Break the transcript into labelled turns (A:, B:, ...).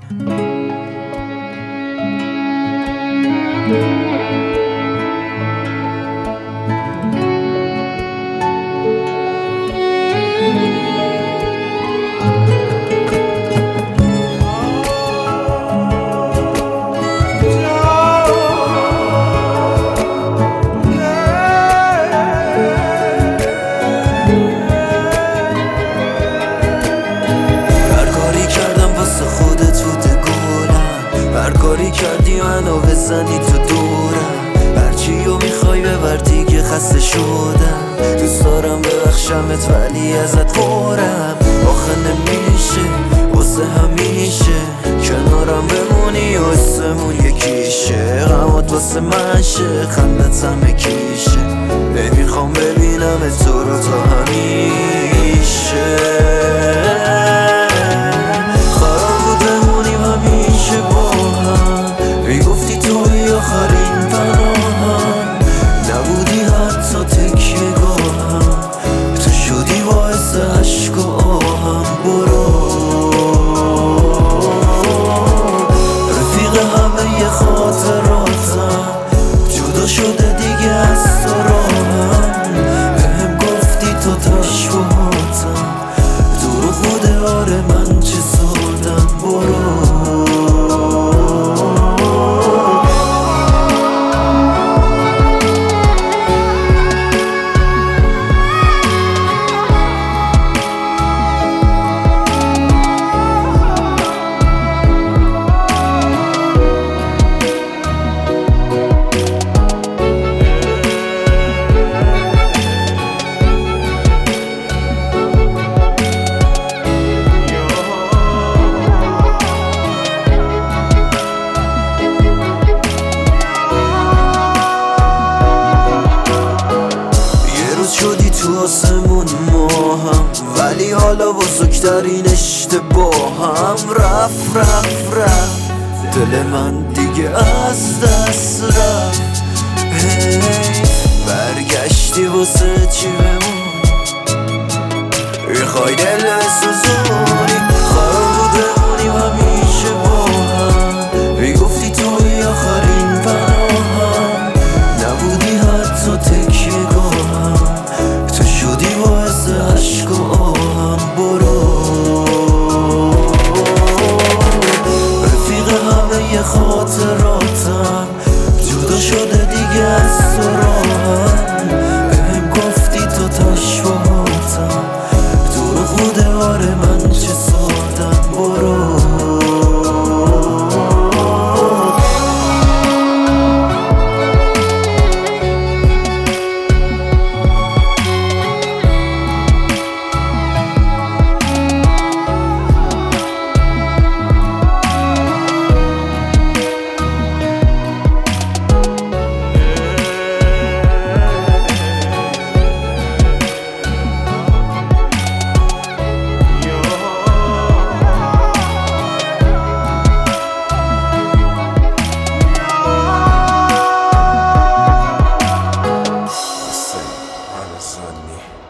A: هر کاری کردی منو بزنی تو دورم، هرچیو میخوای ببر دیگه خسته شدم. دوست دارم ببخشمت ولی ازت خورم، آخه نمیشه واسه همیشه کنارم بمونی و اسمون یکیشه. غمات واسه من شه خندت همه کیشه، نمیخوام ببینم تو رو تا همیشه. میگفتی توی آخرین پناهم، نبودی حتی تکیه گاهم، تو شدی باعث عشق و آهم. برو رفیق همه خاطراتم، جدا شده دیگه از تو راهم. بهم گفتی تو تشبهاتم، دروغ بوده آره من چه سادم. برو شدی تو آسمون ماهم، ولی حالا بزرگترین اشتباهم. رفت دل من دیگه از دست رفت. برگشتی واسه چی بمون، میخوای دل بسوزونی. قرار بمونیم همیشه با هم، میگفتی توی آخرین پناهم، نبودی حتی تکیه گاهم، تو شدی باعث عشق و آهم. برو رفیق همه خاطراتم، جدا شده دیگه از تو راهم. بهم گفتی تو تشبهاتم، دروغ بوده آره من چه سادم. برو
B: Sunny.